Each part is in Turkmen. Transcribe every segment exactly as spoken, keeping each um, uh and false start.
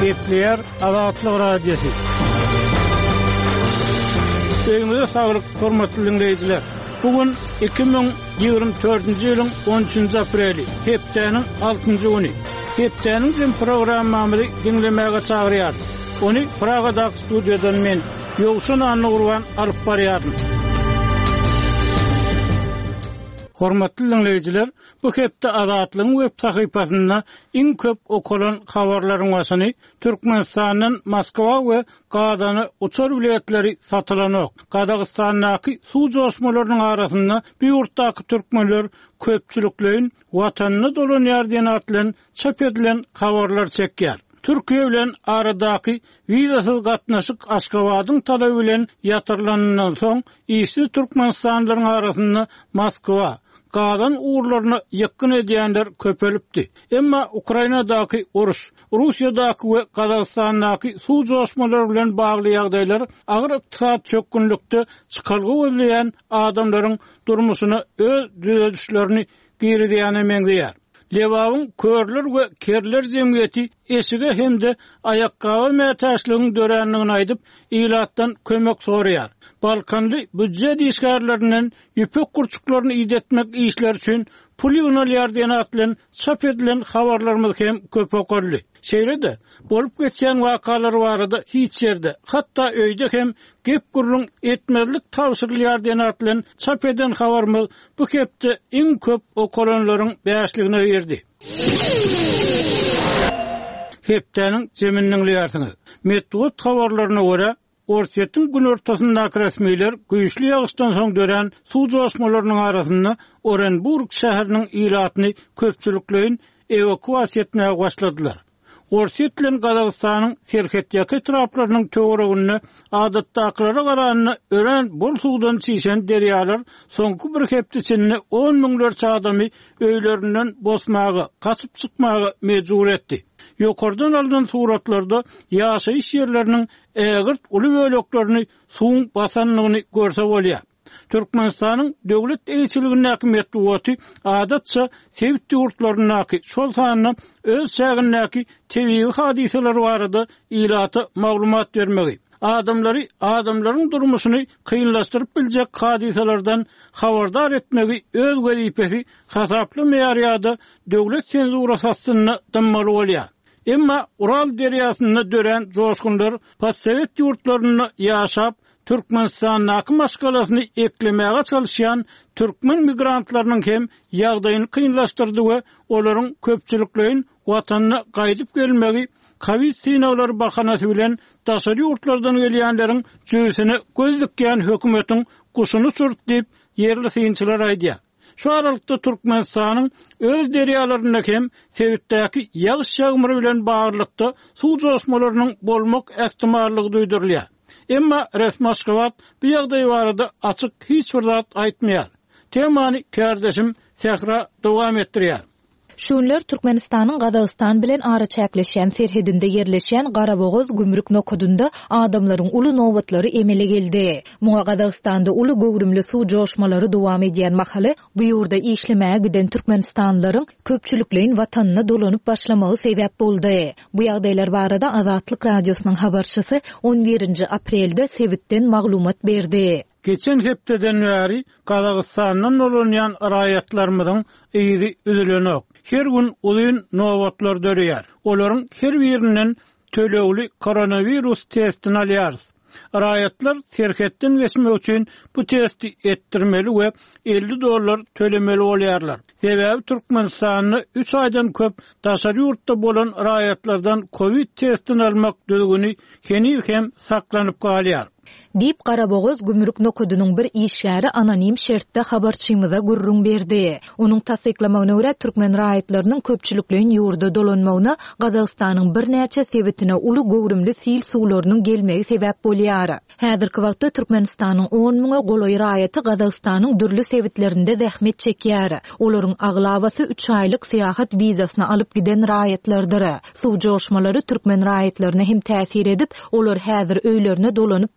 Gepler Azatlyk Radiosu. Öňüňizde saglyk, hormatly dinleýijiler. Bugün iki bin ýygrimi dörtünji ýylyň on üçünji apreli, hepdeniň altynjy güni. Hepdeniň jym programmamy dinlemäge çagyrýar. Onu Pragada studiýadan men Ýogşan Anurwan alyp barýarym. Hormatly dinleýijiler, bu hepde Azatlyň web sahypasynda iň köp okulan habarlaryň başyny Türkmenistanyň Moskwa we Gadany uçar biletleri satylanok. Kazakstandaky suw joşmalarynyň arasynda bir ýurtdaky türkmenler köpçüliklerin watanyny dolanýar diýen atlan çap edilen habarlar çekýär. Türkiýe bilen aradaky wizasyz gatnaşyk Aşgabatyň talaby bilen ýatyrlanandan soň ýyşy türkmenstanlylaryň arasynda Moskwa Gadan uğurlarına yakın edýänler köpelipdi. Emma Ukrainadaky uruş, Russiýadaky we Kazakistandaky suw joşmalary bilen bagly ýagdaýlar agyr iqtisad çökünlikde çykalgy bolýan adamlaryň durmuşyna öz düzedişlerini giridýäne meňzeýär. Lewawyň körler we kerler jemgyýeti eşige hemde ayakkabı mätäçliginiň dörenligini aýdyp ilatdan kömek soraýar. Balkanly büdjet işgärlerinden ýüpek kurçuklaryny ýetmek işler üçin pul ýönelýär diýen atlan çap edilen habarlarymyz hem köp okurly. Şeýlede bolup geçen wakalar barada hiç ýerde, hatda öýde hem gep gurrun etmezlik tawsyrlýar diýen atlan çap eden habarymyz bu hepde iň köp okulanlaryň bäşligine berdi. Hepdeniň jeminniň ýartyny. Medwat habarlaryna görä Orsiýetiň gün ortasyndaky resmiler güýçli ýagşdan soň dören suw joşmalarynyň arasynda Orenburg şäheriniň ilatyny köpçüliklerin evakuasiýa etmäge başladylar. Orsiýet bilen Kazakstanyň serhetdiýäki etraplarynyň töweregiňi adatdaklara garanyny ören bol suwdan çyşan derýalar soňky bir hepde içinde on miňlerçe adamy öýlerinden bosmagy, kaçyp çykmagy mejbur etdi. Ýokardan alynan suratlarda ýaşaýyş ýerleriniň ägirt uly böleklerini suwun basanlygyny görse bolýar. Türkmenistanyň döwlet eýçiligindäki medeniýeti adatça sevit ýurtlarynaky şol sanyny öz şäherindäki tebii hadiseler barada ilata maglumat bermegi. Adamlary adamlaryň durmuşyny kynlaşdyryp biljek hadiselerden habardar etmegi öz wezipesi hasaply meýarýada döwlet senzurasyna dammaly bolýar. Emma Ural derýasynda dören joşgunlar Sovet ýurtlaryny ýaşap Türkmenistanyň maşgalasyny eklemäge çalışýan türkmen migrantlarynyň hem ýagdaýyny kynlaşdyrdy we olaryň köpçüliklerin watanyna gaýdyp gelmegi Covid synawlary bahanasy bilen daşary ýurtlardan gelýänleriň jüýsini gözdükýän hökümetiň guşuny sürtdip yerli synçylar aýdýar. Şu aralykda Türkmenistanyň öz derýalaryna hem Sewitdäki ýağış ýağmyry bilen baglykda suw joşmalarynyň bolmak ähtimallygy duýdurulýar. Emma resmi Aşgabat bu ýagdaý barada açyk hiç bir zat aýtmaýar. Temany kardeşim Sehra dowam etdirýär. Şunlar Türkmenistanyň Kazakistan bilen ara çäkleşen serhedinde yerleşen Garabogoz gümrük nokudunda adamlaryň uly nowatlary emele geldi. Muňa Kazakistanda uly göwrümli suw joşmalary dowam edýän mahaly bu ýurda işlemäge giden türkmenistanlylaryň köpçüliklerin watanyna dolanyp başlamagy sebäp boldy. Bu ýagdaýlar barada Azatlyk radiosynyň habarçysy on birinji aprelde Sewitden maglumat berdi. Geçen hepdeden bäri Kazakstanyň dolanýan raýatlarymyň eýri üzülenok. Her gün ulyn nowatlar dörýär. Olaryň her birinden tölegli koronavirus testini alýar. Raýatlar serhetden geçmek üçin bu testi etdirmeli we elli dollar tölemeli bolýarlar. Sebäbi Türkmenistanyň üç aýdan köp daşary ýurtda bolan raýatlardan Covid testini almak dögüni heni hem saklanyp galýar. Dip Garabogoz gümrük nokudunyň bir işgäri anonim şertde habarçymyza gurrun berdi. Onuň tasdiklamagyna görä türkmen raýatlarynyň köpçüliklerin ýurda dolanmagyna Kazakstanyň bir näçe sebetine uly göwrümli sil suwlarynyň gelmegi sebäp bolýar. Häzirki wagtda Türkmenistanyň on miňe goloý raýaty Kazakstanyň dürli sebetlerinde zähmet çekýär. Olaryň aglabasy üç aýlyk syýahat wizasyny alyp giden raýatlardyr. Suw joşmalary türkmen raýatlaryna hem täsir edip, olar häzir öýlerine dolanyp başladylar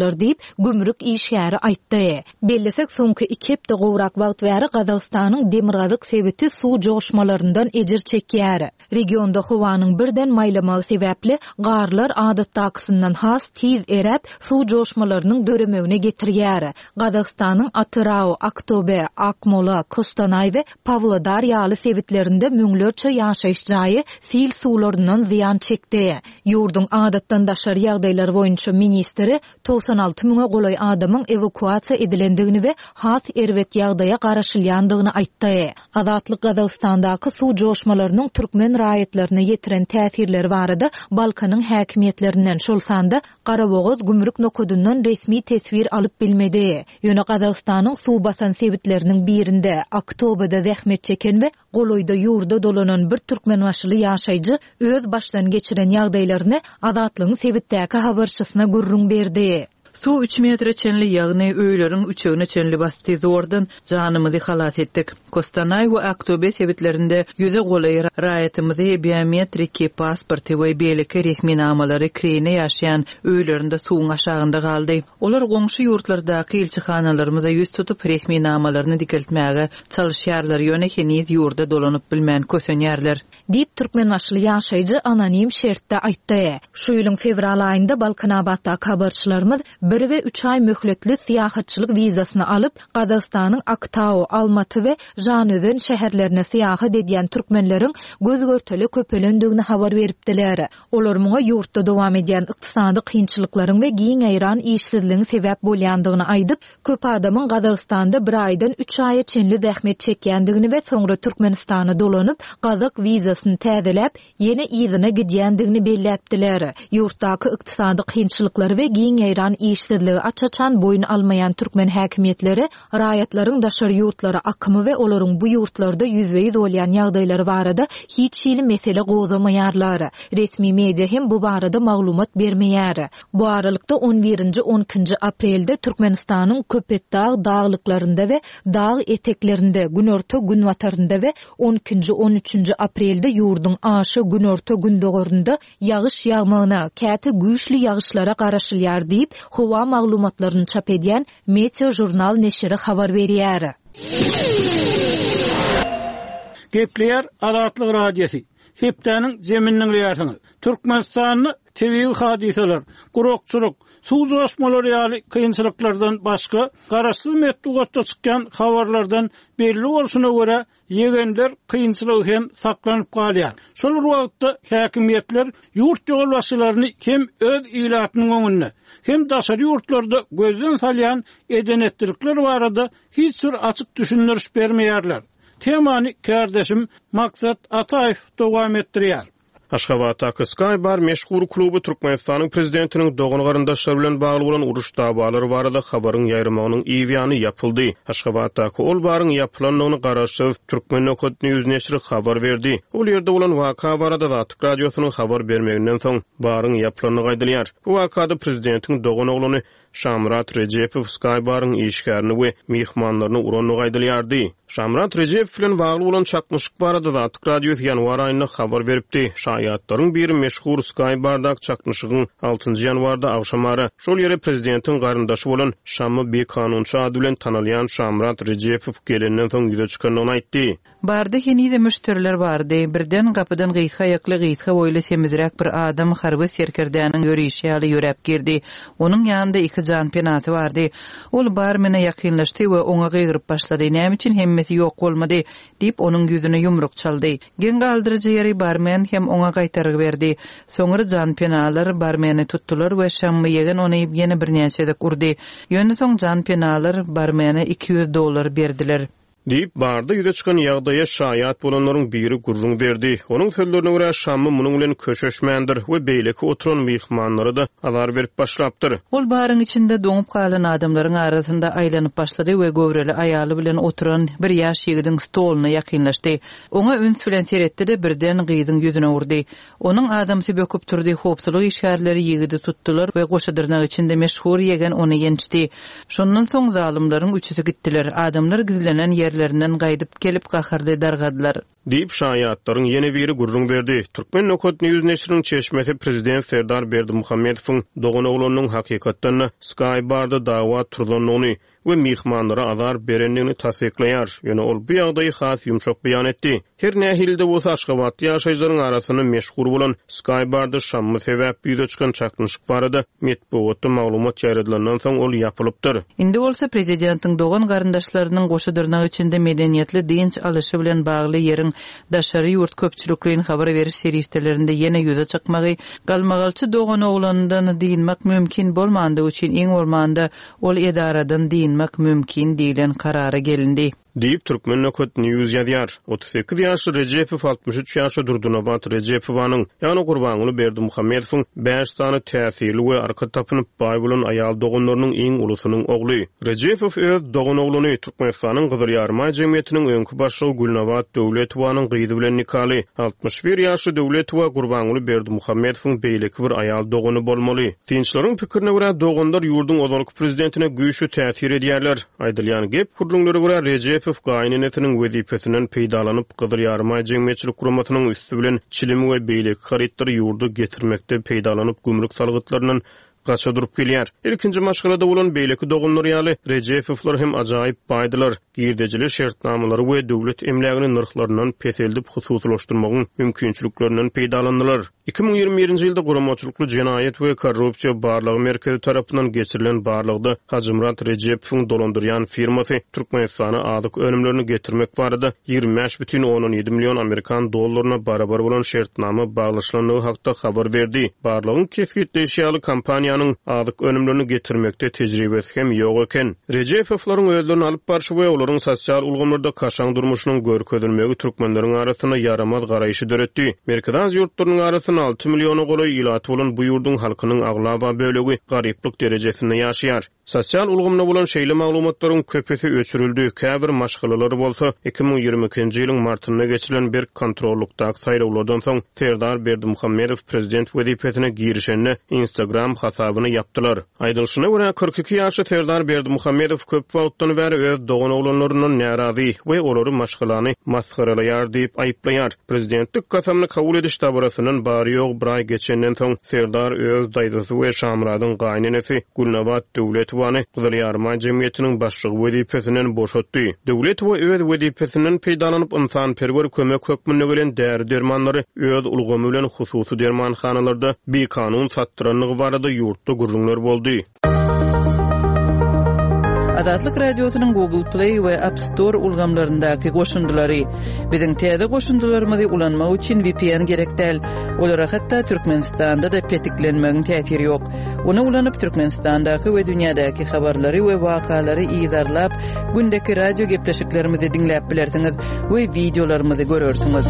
bolýardylar diýip gümrük işgäri aýtdy. Bellesek soňky iki hepde gowrak wagt bäri Gazagstanyň demirgazyk sebeti suw joşmalaryndan ejir çekýär. Regionda howanyň birden maýlamagy sebäpli garlar adatdakysyndan has tiz erep suw joşmalarynyň döremegine getirýär. Gazagstanyň Atyrau, Aktobe, Akmola, Kostanay we Pawlodar ýaly sebitlerinde müňlerçe ýaşaýyş jaýy sil suwlaryndan ziýan çekdi. Ýurdun adatdan daşary ýagdaýlar boýunça ministri doksan alty müňe golay adamyň evakuasiýa edilendigini we has erwet ýagdaýa garaşylýandygyny aýtdy. Azatlyk Gazagstandaky suw joşmalarynyň türkmen raýatlaryna ýetiren täsirleri barada Balkanyň häkimiýetlerinden şolsanda Garabogoz gümrük nokodundan resmi tesvir alyp bilmedi. Ýöne Gazagstanyň suw basan sebitleriniň birinde Aktobada zähmet çeken we goloyda ýurda dolanan bir türkmen başly ýaşaýjy öz başdan geçiren ýagdaýlaryny azatlygyň sebitdäki habarçysyna gurrun berdi. Su üç metre çenli ýagny öýlerin üçüne çenli basty zordan janymyzy halat etdik. Kostanay we Aktobe sebitlerinde ýüze golay raýatymyzy biometrik pasporty we beleki resmi namalary kirene ýaşaýan öýlerinde suwun aşagynda galdy. Olar goňşy ýurtlardaky elçihanalarymyza ýüz tutup resmi namalaryny dikeltmäge çalışýarlar. Ýöne heniz ýurda dolanyp bilmän kösenýärler. Dip türkmen başly ýaşaýjy anonim şertde aýtdy. Şu ýylyň fevral aýynda Balkanabadda habarçylarymyz bir we üç ay möhletli siýahatçylyk wizasyny alyp Gazagstanyň Aktau, Almaty we Janözen şäherlerine siýahat edýän türkmenleriň gözgörteli köpelendigini habar beripdiler. Olar muňa ýurtda dowam edýän ykdysady kynçylyklaryň we giň aýran işsizligiň sebäp bolýandygyny aýdyp, köp adamyň Gazagstanda bir aýdan üç aýa çenli zähmet çekýändigini we soňra Türkmenistana dolanyp Gazak wizasyny täzeläp ýene ýyzyna gidýändigini belläpdiler. Ýurtdaky ykdysady kynçylyklary we giň aýran işsizligi açaçan boyun almayan türkmen häkimiýetleri raýatlaryň daşary ýurtlary akymy we olaryň bu ýurtlarda ýüzbeýiz bolýan ýagdaýlary barada hiç şeýle mesele gozamaýarlar. Resmi media hem bu barada maglumat bermeýär. Bu aralykda on birinji on ikinji aprelde Türkmenistanyň Köpetdağ dağlyklarynda we dağ eteklerinde günorta gün watarynda we on ikinji on üçünji aprelde ýurdun aşy günorta gün dogorunda ýagyş ýagmagyna, käte güýçli ýagyşlara garaşylýar diýip howa maglumatlaryny çap edýän Meteo jurnal neşri habar berýär. Gepleýär Azatlyk radiosi. Hepdäniň zeminniň ýartyny. Türkmenistanyny tebii hadiseler, gurokçuluk, suw joşmalary ýaly kynçylyklardan başga garaşsyz metdugatda çykýan habarlardan belli bolşuna görä ýegenler kynçylygy hem saklanyp galýar. Şol wagtda häkimiýetler ýurt ýolbaşçylaryny hem öz ilatynyň öňünde hem daşary ýurtlarda gözden salýan edenetdirikler barada hiç bir açyk düşündiriş bermeýärler. Temany kardeşim Maksat Ataýew dowam etdirýär. Aşgabatdaky Skybar meşhur kluby Türkmenistanyň prezidentiniň dogany garyndaşlary bilen bagly bolan uruş dabalary barada habaryň ýaýramagynyň ýygyny ýapyldy. Aşgabatdaky ol baryň ýapylanmagyny garaşyp Türkmen Nokodny ýüz neşri habar berdi. Ol ýerde bolan waka barada Azatlyk radiosynyň habar bermeginden soň baryň ýapylanyny gaýdylýar. Bu wakada prezidentiň dogany oglany Şamrat Rejepow Skybaryň işgärini we mehmanlaryny uranyny gaýdylýardy. Şamrat Rejepow bilen bagly bolan çakmyşlyk barada Azatlyk radiosy ýanwar aýyna habar beripdi. Şaýatlaryň biri meşhur Skybardak çakmyşlygyň altynjy ýanwarda agşamary şol ýere prezidentiň garyndaşy bolan Şamy bekanunçy ady bilen tanalýan Şamrat Rejepow gelenden soň ýüze çykanyny aýtdy. Barda henize müşteriler bardy. Birden gapydan gysga ýakly gysga boýly semizrek bir adam harby serkerdäniň ýörüşi ýaly ýörep girdi. Onuň ýanynda iki jan penaty bardy. Ol bar mene ýakynlaşdy we oňa gyryp başlady. Näme üçin hemmesi ýok bolmady diýip onuň ýüzüne ýumruk çaldy. Gen galdyrjy ýeri barmen hem oňa gaýtaryp berdi. Soňra jan penalar barmeni tutdular we şammy ýegen ony ýene birnäçe de urdy. Ýöne soň jan penalar barmeni iki yüz dollar berdiler. Diýip barda ýüze çykan ýagdaýa şaýat bolanlaryň biri gurrun berdi. Onuň sözlerine görä Şamy munyň bilen köşeşmändir we beýleki oturan mehmanlary da azar berip başlapdyr. Ol baryň içinde doňup galan adamlaryň arasynda aýlanyp başlady we göwreli aýaly bilen oturan bir ýaş ýigidin stoluny ýakynlaşdy. Oňa üns bilen seretdi de birden gyzyň ýüzüne urdy. Onuň adamsy böküp turdy, hopsulyk işgärleri ýigidi tutdular we goşadyrnak içinde meşhur ýegen ony ýençdi. Şondan soň zalymlaryň üçüsi gitdiler. Adamlar gizlenen ýer yerlerinden gaýdyp gelip gahardy dargadylar. Diýip şaýatlaryň ýene biri gurrun berdi. Türkmen Nokot News neşriniň çeşmesi prezident Serdar Berdimuhammedowyň dogan oglunyň hakykatdan Skybarda dawa turdanlygyny we mihmanlara azar berenligini tasdiklaýar. Ýöne ol bu ýagdaýy has ýumşak beýan etdi. Her nähilde bolsa Aşgabatda ýaşaýjylaryň arasyny meşhur bolan Skybarda şammy sebäp ýüze çykan çaknyşyk barada metbuatda maglumat ýarylandan soň ol ýapylypdyr. Indi bolsa prezidentiň dogan garyndaşlarynyň goşudurnagy içinde medeniýetli dinç alyşy bilen bagly ýeriň daşary ýurt köpçülikliň habar beriş serýetlerinde ýene ýüze çykmagy, galmagalçy dogan oglanyndan diýilmek mümkin bolmandygy üçin iň bolmanda ol edaradan diýilmek mümkin diýilen karara gelindi. Diýip Türkmen Nokot News ýazýar. otuz sekiz ýaşly Rejepow altmış üç ýaşly Durdunabad Rejepowanyň ýany Gurbanuly Berdimuhammedowyň beş sany täsirli we arka tapynyp baý bolan aýal doganlarynyň iň ulusynyň ogly. Rejepow öz dogan ogluny Türkmenistanyň Gyzyl Ýarma jemgyýetiniň öňkü başlygy Gulnawat Döwletowanyň gyýdy bilen nikaly. altmış bir ýaşly Döwletowa Gurbanuly Berdimuhammedowyň beýleki bir aýal dogany bolmaly. Tinçlaryň pikirine görä doganlar ýurdun ozalky prezidentine güýçli täsir edýärler. Aýdylýan gep kurulunlara görä Rejepow gaýnynetiniň wezipesinden peýdalanyp Gyzyl Ýarma jemgyýetçilik guramatynyň üstü bilen çilimi we beýleki haritleri ýurdu getirmekde peýdalanyp gümrük salgytlarynyň gaça durup gelýär. Ilkinji maşgalada bolan beýleki dogunlar ýaly Rejepowlar hem ajaýyp baýdylar. Girdejili şertnamalary we döwlet emlegini nyrklaryndan peseldip hususlaşdyrmagyň mümkinçiliklerinden peýdalandylar. iki ming ýygrimi birinji ýylda guramaçylykly jenaýet we korrupsiýa barlygy merkezi tarapyndan geçirilen barlygda Hajymrat Rejepowyň dolandyrýan firmasy Türkmenistana adyk önümlerini getirmek barada ýygrimi beş бүтүн onuň ýedi million Amerikan dollaryna barabar bolan şertnama baglaşlandygy hakda habar berdi. Barlygyň kesgitleşýäli kampaniýanyň adyk önümlerini getirmekde tejribesi hem ýok eken. Rejepowlaryň özlerini alyp barşy we olaryň sosial ulgamlarda kaşaň durmuşynyň görkezilmegi türkmenleriň arasyna yaramaz garaýşy döretdi. Merkez ýurtlarynyň arasyna altı milyona goly ýylat bolan bu ýurdun halkynyň aglaba bölegi garyplyk derejesinde ýaşaýar. Sosial ulgamda bolan şeýle maglumatlaryň köpesi öçürildi. Käbir maşgalary bolsa iki ming ýygrimi ikinji ýylyň martynda geçirilen bir kontrollukdaky saýrawlardan soň Serdar Berdimuhammedow prezident wezipesine girişende Instagram hasabyny yapdylar. Aýdylşyna görä kırk iki ýaşly Serdar Berdimuhammedow köp wagtdan bäri öz dogan oglanlarynyň närazy we olary maşgalany maskaralaýar diýip aýplaýar. Prezidentlik kasamyny kabul ediş tabarasynyň bary ýok bir ay geçenden soň Serdar öz daýdasy we Şamradyň gaýnynesi Gulnawat Döwletowany Gyzyl Ýarma jemgyýetiniň başlygy wezipesinden boşatdy. Döwletow öz wezipesinden peýdalanyp insan perwer kömek hökmüne gelen däri dermanlary öz ulgamy bilen hususy dermanhanalarda bir kanun satdyranlygy barada ýurtda gurrunlar boldy. Adatlyk radiosynyň Google Play we App Store ulgamlaryndaky goşundylary biziň täze goşundylarymyzy ulanmak üçin V P N gerek däl. Olara hatda Türkmenistanda da petiklenmegiň täsiri ýok. Onu ulanyp Türkmenistandaky we dünýädäki habarlary we wakalary ýyzarlap gündäki radio gepleşiklerimizi dinläp bilersiňiz we videolarymyzy görersiňiz.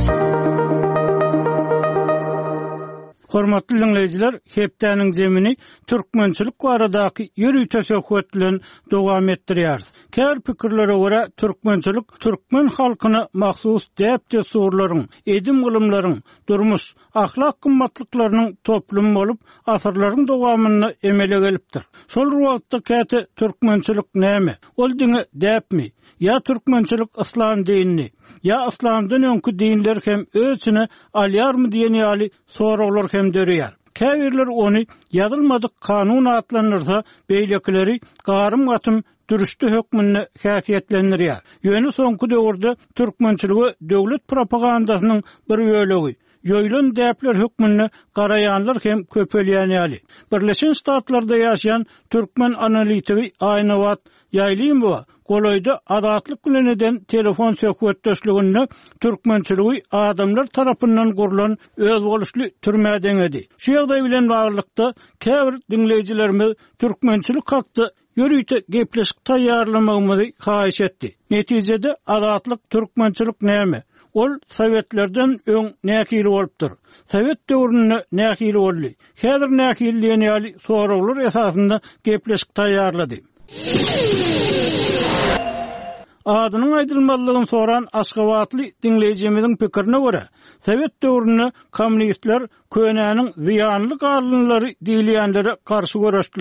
Hormatly dinleyijiler, hepdäniň zemini türkmençilik baradaky ýürüýt teşekkürlen dowam etdirýär. Kär pikirlere görä türkmençilik türkmen halkyna mahsus däpde sorularyň, edim gylymlaryň, durmuş, ahlak gymmatlyklarynyň toplum bolup asyrlaryň dowamyny emele gelipdir. Şol ruwatda käte türkmençilik näme? Ol diňe däpmi? Ya türkmençilik islam dinini, ya islamdan öňkü dinler hem öçüne alýarmy diýen ýaly soraglar hem dörýär. Käbirler ony ýazylmadyk kanun atlanyrsa beýlekileri garym gatym dürüşdi hökmüne häsiýetlendirýär. Ýöne soňky döwürde türkmençiligi döwlet propagandasynyň bir bölegi. Ýoýlan däpler hökmüne garaýanlar hem köpelýän ýaly. Birleşen Ştatlarda ýaşaýan türkmen analitigi Aýnawat Ýaýlymova Goloyda adatlyk bilen eden telefon söhbetdeşligini türkmençiligi adamlar tarapyndan gurulan öz boluşly türmäden edi. Şu ýagdaý bilen baglykda käbir dinleýijilerimiz türkmençilik hakda ýürüýte gepleşik taýýarlamagymyzy haýyş etdi. Netijede adatlyk türkmençilik näme? Ol Sowetlerden öň näkili bolupdyr. Sowet döwründe näkili boldy. Häzir näkilliğen ýaly soraglar esasynda gepleşik taýýarlady. Adynyň aýdylmalygyny soran Aşgabatly dinleýijimiziň pikirine görä, Sowet döwründe kommunistler könäniň ziýanly galynlary diýilýänlere garşy görüşdiler.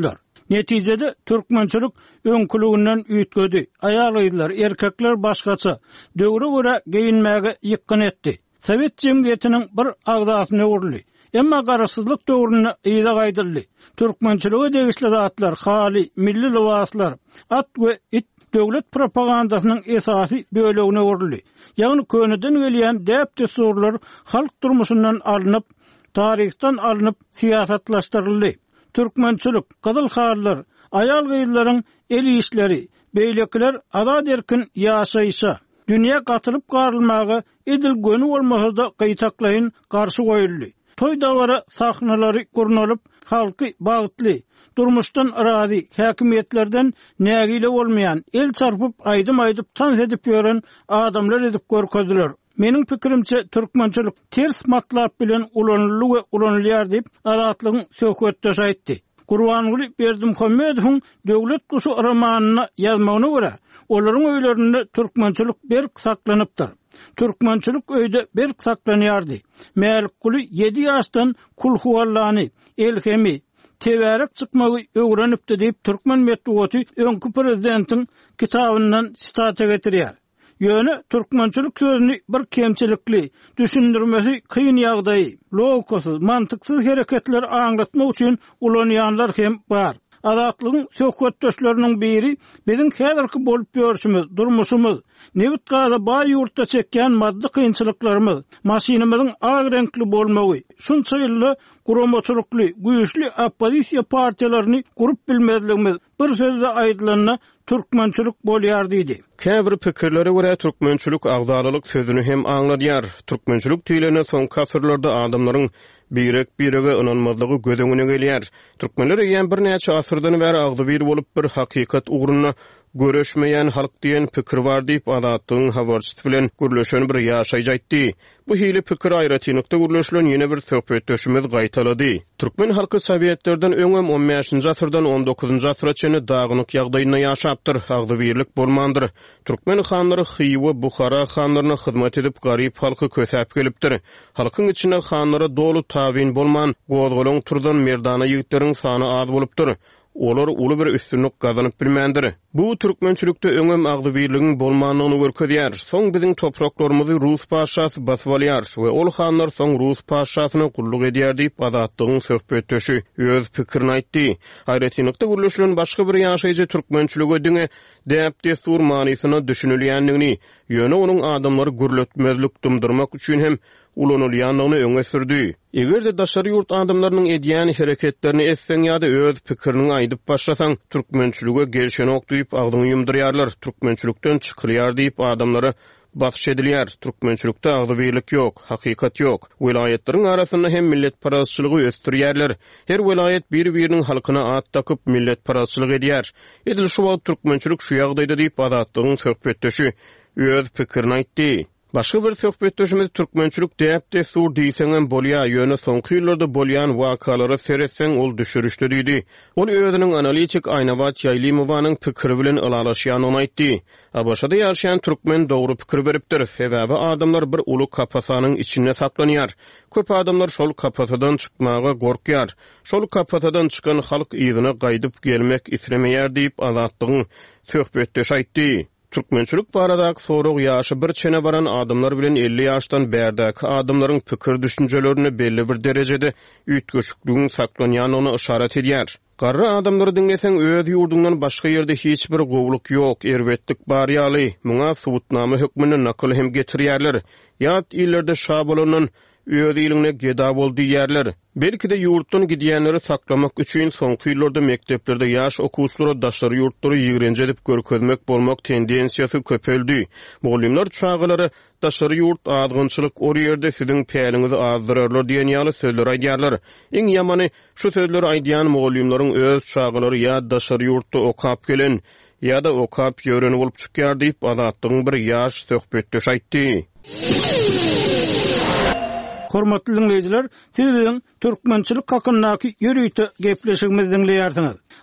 Netijede türkmençilik öňkülüginden üýtgedi. Aýal gyzlar, erkekler başgaça döwre görä geyinmäge ýykyn etdi. Sowet jemgyýetiniň bir agdasyna urly. Emma garasyzlyk döwrüne ýyla gaýdyldy. Türkmençilige degişli zatlar, hali, milli libaslar, at we it döwlet propagandasynyň esasy bölegine urly. Ýagny könüden gelýän däp desurlar halk durmuşyndan alınıp, tarihten alınıp siýasatlaşdyryldy. Türkmençilik, gadyl harlar, aýal gyzlaryň el işleri, beýlekler azad erkin ýaşaýsa, dünýä gatylyp garylmagy edilgeni bolmasa da gaýtaklaýyn garşy goýuldy. Toy dawara sahnalary gurnalyp, halky bagtly, durmuşdan arazi, häkimetlerden nägile bolmayan, el çarpyp aýdym-aýdyp tans edip ýören adamlar edip görkezdiler. Meniň pikirimçe türkmençilik ters matlap bilen ulanyldy we ulanylýar diýip azatlygyň söhbetde aýtdy. Gurbanguly Berdimuhammedowyň döwlet guşy romanyny ýazmagyna görä, olaryň öýlerinde türkmençilik berk saklanypdyr. Türkmençilik öýde berk saklanýardy. Mälikguly ýedi ýaşdan kulhuwallany, elhemi, teberek çykmagy öwrenipdi diýip türkmen medeniýeti öňkü prezidentiň kitabyndan sitata getirýär. Ýöne türkmençilik sözüni bir kemçilikli, düşündirmesi kıyın ýagdaý, logikasyz, mantyksız hereketler aňlatmak üçin ulanýanlar hem bar. Azatlygyň söhbetdeşleriniň biri biziň häzirki bolup ýörüşimiz, durmuşymyz, nebit gaza baý ýurtda çekýän maddi kynçylyklarymyz, maşinamyzyň ag renkli bolmagy, şunça ýyly guramçylykly, güýçli oppozisiýa partiýalaryny gurup bilmezligimiz bir sözde aýdylanyna türkmençilik bolýar diýdi. Käbir pikirlere görä türkmençilik agdalylyk sözüni hem aňladýar. Türkmençilik tüýlerine soňky asyrlarda adamlaryň birek birege inanmazlygy gödüňüne gelýär. Türkmenler ýen bir näçe asyrdan bäri agdy bir bolup bir hakykat ugruna görüşmeýän halk diýen pikir bar diýip adatlygyň habarçysy bilen gürleşen bir ýaşaýjatdy. Bu hili pikir aýratynykda gürleşilen ýene bir söhbetdeşimiz gaýtalady. Türkmen halky Sowetlerden öňem on beşinji asyrdan on dokuzunji asyra çenli dagynyk ýagdaýyna ýaşapdyr, agdy birlik bolmandyr. Türkmen hanlary Xiwa, Bukhara hanlaryna hyzmat edip garyp halky kösäp gelipdir. Halkyň içine hanlara dolu tabin bolman, gozgolaň turdan merdana ýigitleriň sany az bolupdyr. Olar uly bir üstünlük gazanyp bilmendir. Bu türkmençilikde öňem agdy birligiň bolmanlygyny görkezýär. Soň biziň topraklarymyzy Rus paşasy basyp alýar we ol hanlar soň Rus paşasyna gulluk edýär diýip adatlygyň söhbetdeşi öz pikirini aýtdy. Haýratynykda gürleşilen başga bir ýaşaýjy türkmençiligi diňe däp destur manysyny düşünülýändigini, ýöne onuň adamlary gürletmezlik dumdurmak üçin hem ulanylýanlygyny öňe sürdi. Egerde daşary ýurt adamlarynyň edýän hereketlerini etseň ýa-da öz pikirini aýdyp başlasaň, türkmençilige gelşen ok diýip agdyňy ýumdyrýarlar. Türkmençilikden çykylýar diýip adamlara bahş edilýär. Türkmençilikde agdy birlik ýok, hakykat ýok. Welaýetleriň arasynda hem millet parazçylygy ösdürýärler. Her welaýet bir-biriniň halkyna at takyp millet parazçylyk edýär. Edil şu wagt türkmençilik şu ýagdaýda diýip adatlygyň söhbetdeşi öz pikirini aýtdy. Başga bir söhbetdeşimiz türkmençilik däp destur diýseňem bolýar, ýöne soňky ýyllarda bolýan wakalary seretseň ol düşürüşde diýdi. Ol özüniň analitik Aýnabat Ýaýlymowanyň pikiri bilen ılalaşýanyny aýtdy. Abaşada ýaşaýan türkmen dogry pikir beripdir. Sebäbi adamlar bir uly kapasanyň içinde saklanýar. Köp adamlar şol kapasadan çykmaga gorkýar. Şol kapasadan çykan halk ýygyna gaýdyp gelmek islemeýär diýip azatlygyň söhbetdeşi aýtdy. Türkmençilik baradaky sorag ýaşy bir çene baran adamlar bilen elli ýaşdan bärdäki adamlaryň pikir düşünjelerini belli bir derejede üýtgeçlikligiň saklanýanyny işaret edýär. Garry adamlary diňleseň öz ýurduňdan başga ýerde hiç bir gowluk ýok, erwetlik bar ýaly. Muňa subutnama hökmüni nakl hem getirýärler. Ýat ýyllarda şabalanan öz ýylyňa geda boldy ýerler. Belki de ýurtdan gidýänleri saklamak üçin soňky ýyllarda mekteplerde ýaş okuwçylary daşary ýurtlary ýigrenje edip görkezmek bolmak tendensiýasy köpeldi. Mugallimler çağılary daşary ýurt azgynçylyk o ýerde siziň päliňizi azdyrarlar diýen ýaly sözler aýdýarlar. Iň ýamany şu sözleri aýdýan mugallimleriň öz çağılary ýa daşary ýurtda okap gelen ýa-da okap ýöreni bolup çykýar diýip azatlygyň bir ýaş söhbetdeşi aýtdy. Hormatly dinleyijiler, siz bilen türkmençilik hakyndaky ýürüýte gepleşigimizi dinleýärsiňiz.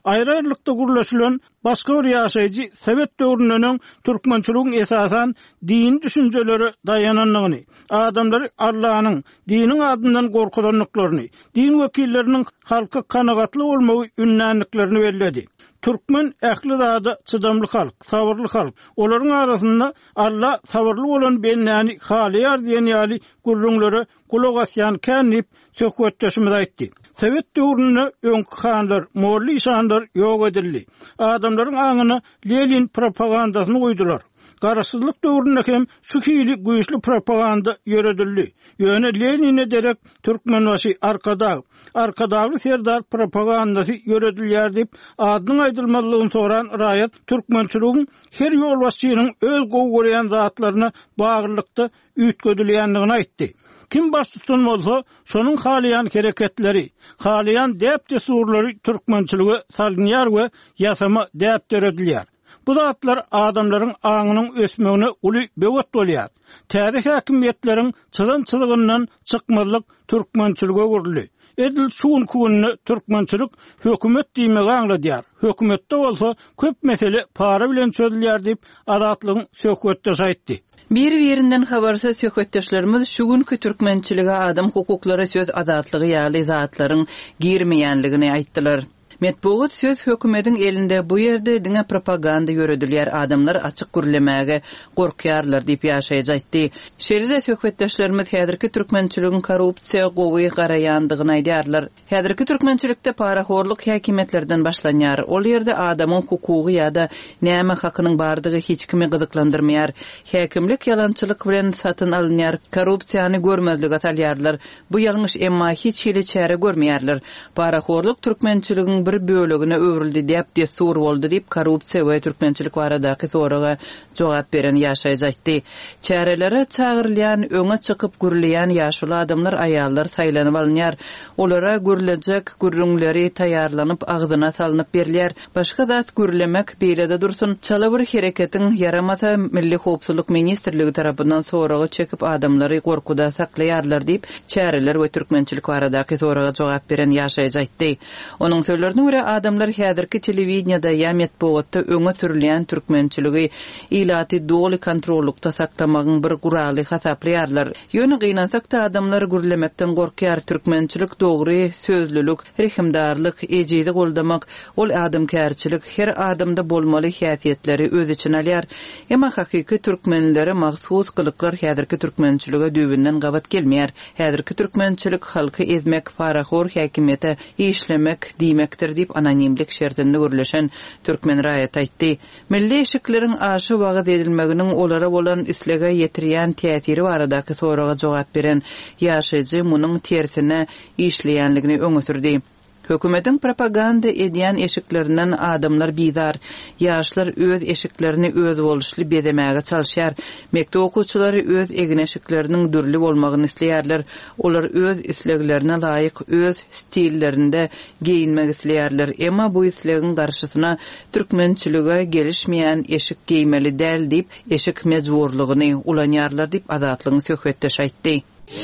ayrı-ayrılıkda gurlaşylan başga bir ýaşaýjy Sowet döwründen türkmençiligiň esasan din düşünjeleri dayananlygyny, adamlar Allah'nyň diniň adyndan gorkudanlyklaryny, din wekilleriniň halka kanagatly bolmagy ünnänliklerini belledi. Türkmen ähli zady çydamly halk, sabırly halk. Olaryň arasynda Allah sabırly bolan bennäni halýar diýen ýaly gurrunlary kulak asýan känip söhbetdeşimiz aýtdy. Sowet döwründe öňkü hanlar, morly şanlar ýok edildi. Adamlaryň aňyna Lenin propagandasyny goýdular. Garaşsyzlyk döwründe hem şu hili güýçli propaganda ýöredildi. Ýöne Lenin'e derek Türkmenbaşy arkada, arkadagy serdar propagandasy ýöredilýär diýip adynyň aýdylmalygyny soran raýat türkmençiligiň her ýolbaşçynyň öz gowy görýän zatlaryna bagyrlykda üýtgedilýändigini aýtdy. Kim baş tutun bolsa, şonuň halyan hereketleri, halyan dep desurlary türkmençiligi salgynýar we ýasama dep töredilýär. Bu zatlar adamlaryň aňynyň ösmegine uly böwet bolýar. Täze häkimiýetleriň çyzan-çylgyndan çykmalyk türkmençilige guruldy. Edil şuun kuwunny türkmençilik hökümet diýmegi aňladýar. Hökümetde bolsa köp mesele para bilen çözülýär diýip azatlygyň söhbetde aýtdy. Bir-birinden habarsa söhbetdeşlerimiz şu günkü türkmençilige adam hukuklary söz azatlygy ýaly zatlaryň girmeýänligini aýtdylar. Metbuat söz hökümetiň elinde bu ýerde diňe propaganda ýöredilýär, adamlar açyk gürlemäge gorkýarlar diýip ýaşaýjatdy. Şeýle söhbetdeşlerimiz häzirki türkmençiligiň korrupsiýa gowy garaýandygyny aýdýarlar. Häzirki türkmençilikde paraxorluk häkimetlerden başlanýar. Ol ýerde adamyň hukugy ýa-da näme hakynyň bardygy hiç kimi gyzyklandyrmaýar. Häkimlik ýalançylyk bilen satyn alynýar, korrupsiýany görmezlik atalýarlar. Bu ýalňyş emma hiç hili çäre görmeýärler. Paraxorluk türkmençiligiň bir bölügüne öwrüldi diýip desur boldy diýip korrupsiýa we türkmençilik baradaky soraga jogap beren ýaşaýjatdy. Çärelere çagyrylýan, öňe çykyp gürleýän ýaşuly adamlar, aýallar saýlanyp alynýar. Olara gürlejek gürrüňleri taýýarlanyp agzyna salynıp berilýär. Başga zat gürlemek beýlede dursun. Çala bir hereketiň yaramasa Milli Howpsuzlyk Ministrligi tarapyndan soraga çekip adamlary gorkuda saklaýarlar diýip çäreler we türkmençilik baradaky soraga jogap beren ýaşaýjatdy. Onuň sözlerine göre adamlar häzirki telewizionyada ýa metbuatda öňe sürilýän türkmençiligi ilaty doly kontrollukda saklamagyň bir guraly hasaplaýarlar. Ýöne gynansak da adamlar gürlemekden gorkýar. Türkmençilik dogry sözlülük, rehimdarlyk, ejidi goldamak, ol adamkärçilik her adamda bolmaly häsiýetleri öz içine alýar. Emma hakyky türkmenlere mahsus kılyklar häzirki türkmençilige dübünden gabat gelmeýär. Häzirki türkmençilik halky ezmek, paraxor häkimiýete işlemek diýmekdir diýip anonimlik şertinde gürleşen türkmen raýat aýtdy. Milli eşikleriň aşy wagt edilmeginiň olara bolan islega ýetirýän täsiri baradaky soraga jogap beren ýaşaýjy munyň tersine işleýänligini öňe sürdi. Hökümetiň propaganda edýän eşiklerinden adamlar bizar, ýaşlar öz eşiklerini öz boluşly bedemäge çalşýar. Mektep okuwçylary öz egin eşikleriniň dürli bolmagyny isleýärler. Olar öz isleglerine laýyk öz stillerinde giyinmek isleýärler. Emma bu islegiň garşysyna türkmençilige gelişmeýän eşik giymeli däl diýip eşik mejburlygyny ulanýarlar diýip azatlygyň söhbetdeş aýtdy.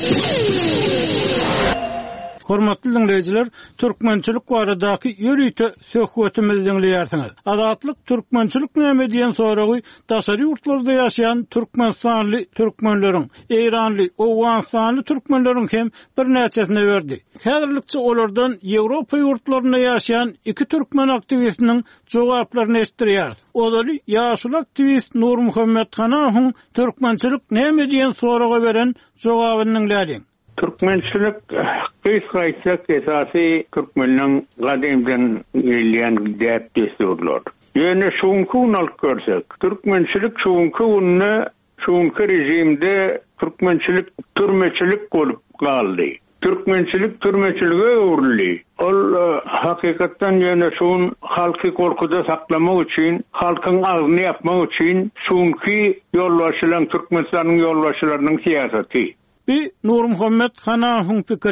Hormatly dinleyijiler, türkmençilik baradaky ýörüýte söhbetimizi dinleýärsiňiz. Azatlyk türkmençilik näme diýen soragy daşary ýurtlarda ýaşaýan türkmenstanly türkmenleriň, Eýranly, Owganstanly türkmenleriň hem bir näçesine berdi. Häzirlikçe olardan Ýewropa ýurtlaryna ýaşaýan iki türkmen aktivistiniň jogaplaryny eşitdirýär. Olaly ýaşuly aktivist Nur Muhammed Hanahyň türkmençilik näme diýen soraga beren jogabyny dinläýin. Türkmençilik kıysaýsak esasy türkmenliň gadymdan gelýän däp desurlar. Ýöne şuňky alyp görsek, türkmençilik şuňky uny şuňky rejimde türkmençilik türmeçilik bolup galdy. Türkmençilik türmeçilige öwrüldi. Ol hakykatdan ýöne şuň halky korkuda saklamak üçin, halkyň agyny ýapmak üçin şuňky ýolbaşylaryň Türkmenistanyň ýolbaşylarynyň siýasaty. Bir Nur Muhammed Hanahyň pikiri.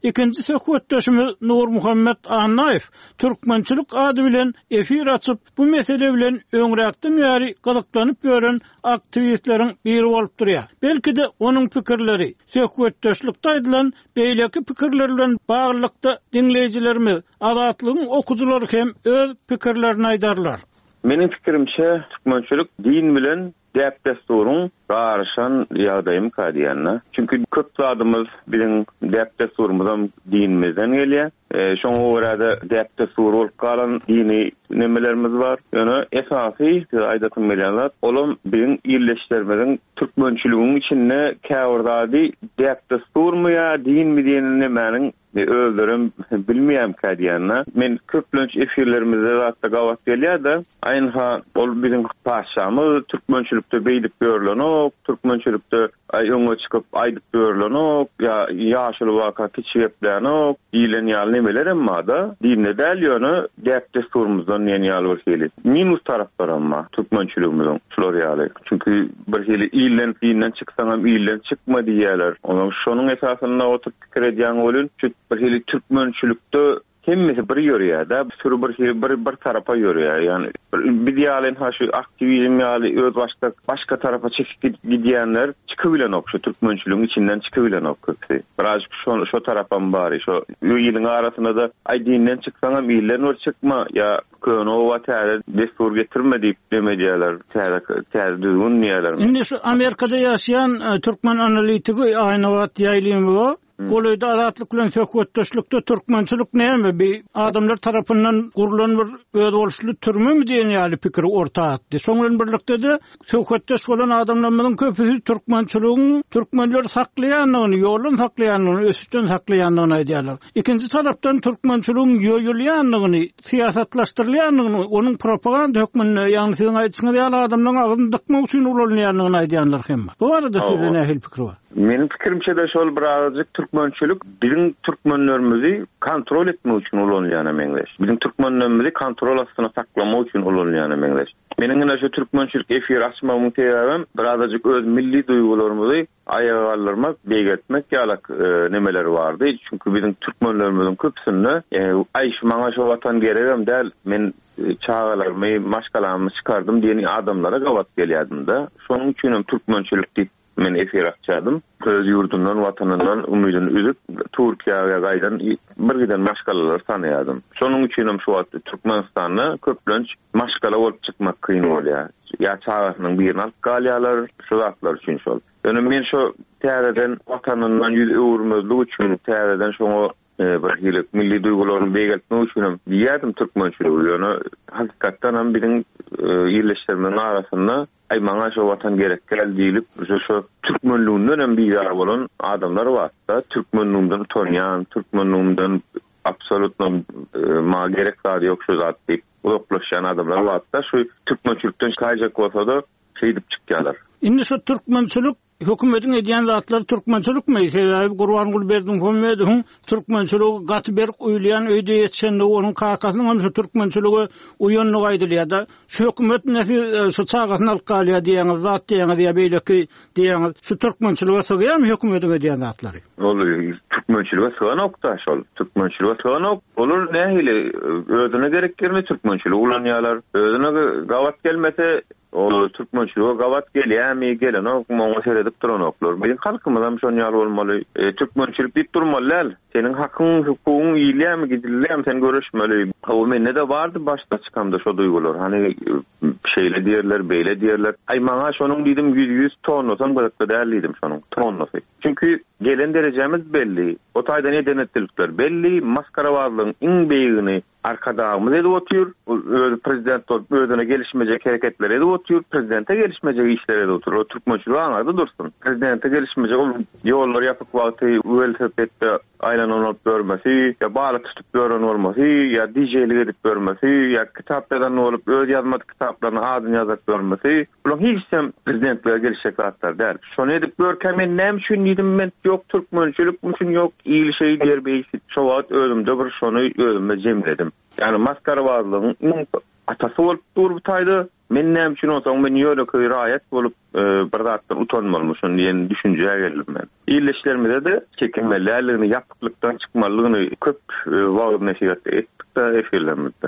ikinji söhbetdeşimiz Nur Muhammed Annayev türkmençilik ady bilen efir açyp bu mesele bilen öňräkden bäri gyzyklanyp gören aktivistleriň biri bolup durýar. Belki de onuň pikirleri söhbetdeşlikde aýdylan beýleki pikirler bilen baglykda dinleýijilerimiz, adatlygyň okujylary hem öz pikirlerini aýdarlar. Menin fikirimçe türkmençilik din bilen dep desturun garşan ýagdaýym kadiýanna. Çünki köp zadymyz bilen dep desturumyzdan dinimizden gelýär. E, şoňa görä dep destur bolup galan dini nemelerimiz bar. Ýöne esasy aýdatym bilenler, olam bilen ýerleşdirmeden türkmençiligiň içinde käwrdady dep desturmy ýa din mi diýen nemeniň öldürüm bilmeýär kadiýanna. Men köplünç efirlerimizde hatda gawat gelýär-de, aýynha ol bizim paşamyz türkmençilikde beýdip görlenok, türkmençilikde öňe çykyp aýdyp görlenok, ýa ýaşyl waka kiçigeplenok, diýilen ýaly nemeler emma da dinle däl ýöne dep desturumyzdan ýene ýaly bir hili. Minus taraplar emma türkmençiligimiň şular ýaly. Çünki bir hili iýlen dinden çyksaňam iýlen çykma diýerler. Onuň şonuň esasyna oturup pikir edýän bolun, bir hili türkmençilikde hemmesi bir ýörýär da, sürü bir hili bir bir tarafa ýörýär. Yani bir ýaly ha şu aktivizm ýaly öz başga başga tarafa çekip gidýänler çykybilen okşa türkmençiligiň içinden çykybilen okşa. Biraz şu şu tarafam bari, şu ýylyň arasyna da ay dinden çyksaňam iýlen ol çykma ýa köno wata destur getirme diýip demedýärler. Täze düzgün niýeler. Indi şu Amerikada ýaşaýan türkmen analitigi Aýnawat ýaýlymy Golayda adatlyk bilen söhbetdeşlikde türkmençilik näme bir adamlar tarapyndan gurulan bir öz boluşly türmü mi diýen ýaly pikir orta atdy. Soňra birlikde de söhbetdeş bolan adamlaryň köpüsi türkmençiligiň türkmenler saklaýanyny, ýolun saklaýanyny, ösüçden saklaýanyny aýdýarlar. Ikinji tarapdan türkmençiligiň ýoýulýanyny, siýasatlaşdyrylýanyny, onuň propaganda hökmüne ýani siziň aýtýaňyz ýaly adamlaryň agyny dykmak üçin ulanýanyny aýdýarlar hem. Bu arada sizde nähil pikir bar? Menin pikirimçe de şol birazcık türkmençilik bizim türkmenlerimizi kontrol etmek için ulanýany meňleş. Bizim türkmenlerimizi kontrol astyna saklamak için ulanýany meňleş. Menin ýene şu türkmençilik efir açmamyň sebäbim birazcık öz milli duýgularymyzy aýagallarmak, beýgetmek ýalak e, nemeler bardy. Çünki bizim türkmenlerimiziň köpsünde e, aýş maňa şu watan geregem däl, men e, çağalarmy, maşgalarmy çykardym diýen adamlara gawat gelýärdim da. Şonuň üçin türkmençilik diýip men efir açadım. Öz yurdundan, watanyndan umydyny üzüp Türkiýäge gaýdan bir giden maşgalalar sanaýadym. Şonuň üçin şu wagtda Türkmenistanda köplenç maşgala bolup çykmak kyn bolýar. Ya çağasynyň birini alyp galýarlar, şu zatlar üçin şol. Ýöne men şu täzeden watanyndan ýüz öwürmezlik üçin täzeden şoňa bir hilik milli duýgularyny beýgeltmek üçin diýýärdim türkmençiligi. Ýöne hakykatdan hem birin ýerleşdirmeniň arasynda ay maňa şu watan gerek gel diýilip şu türkmenliginden hem biýar bolan adamlar bar. Türkmenliginden tanýan, türkmenliginden absolut ma gerek zady ýok şu zat diýip ulaplaşan adamlar bar. Şu türkmençilikden kaýjak bolsa da şeýdip çykýarlar. Indi şu türkmençilik hökümetiň edýän zatlar türkmençilik mi? Sebäbi Gurban Gulberdiň hökümeti türkmençiligi gaty berk uýlayan öýde ýetişende onuň kakasynyň hem şu türkmençiligi uýanlyk aýdylýar da. Şu hökümet näse şu çagasyny alyp galýar diýen zat diýen diýe beýleki diýen şu türkmençiligi söýýärmi hökümetiň edýän zatlary? Ol türkmençiligi söýänokda şol. Türkmençiligi söýänok. Olar nähili özüne gereklerni türkmençiligi ulanýarlar. Özüne gawat gelmese o türkmençiligi gawat gelýärmi, gelen okmagy seredip duranoklar. Bizim halkymyzam şonu ýaly bolmaly. E, türkmençilik diýip durmaly. Senin hakyň, hukugyň iýilýärmi, gidilýärmi, sen görüşmeli. O mende de bardy başda çykamda şu duýgular. Hani şeýle diýerler, beýle diýerler. Ay maňa şonuň diýdim yüz yüz tonnosam gırakda dälidim şonuň tonnosy. Çünki gelen derejemiz belli. O taýda ne denetlikler belli. Maskarawalygyň iň beýigini arkadagymyz edip otur. Prezident özüne gelişmejek hereketler edip otur. Prezidente gelişmejek işler edip otur. O türkmençilik aňarda dursun. Prezidente gelişmejek ýollar ýapyk wagty welosipedde aylanan olup görmesi, ya bağlı tutup gören olması, ya D J'lik edip görmesi, ya kitaplardan olup öz yazmadı kitaplarını adını yazıp görmesi. Bunun hiç sem prezidentlere gelişecek zatlar der. Şonu edip görken men nem şun dedim men yok türkmençilik mümkün yok iyi şey diyer beysi. Şu vaat özümde bir şonu özümde cemledim. Yani maskarabazlığın atası olup dur bu taydı. Men näme üçin olsaň men ýöne köý raýat bolup bir zatdan utanmalmyşyn diýen düşünjeye geldim men. İýleşlerimize de çekinmelerligini, ýapyklykdan çykmalygyny köp wagt nasihat etdik de efirlerimizde.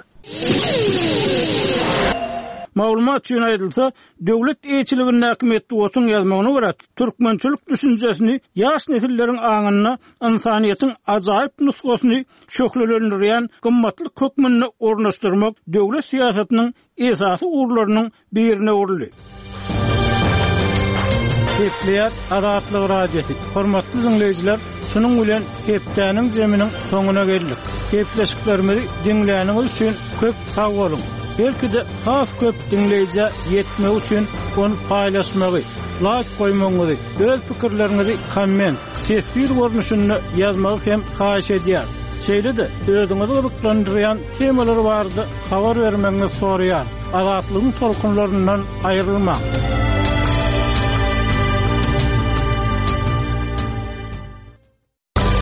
Maglumat üçin aýdylsa, döwlet eýçiliginiň häkimetde otun ýazmagyna görä, türkmençilik düşünjesini ýaş nesilleriň aňyna insaniýetiň ajaýyp nusgasyny şöhrelendirýän gymmatly kökmenini ornaşdyrmak döwlet siýasatynyň esasy urlarynyň birine urly. Hepleýär adatlyk radiosi. Hormatly dinleýijiler, şunuň bilen hepdäniň zeminiň soňuna geldik. Hepleşiklerimizi dinleýäniňiz üçin köp sag bolun. Belki de has köp dinleyici yetme üçün onu paylaşmağı, like koymağı, öz fikirlerinizi komment, tesbir görünüşünü yazmağı hem haýyş edýär. Şeýle de özüňizi ýoklandyrýan temalar bardy, habar bermeňizi soraýar. Azatlygyň tolkunlaryndan aýrylmak.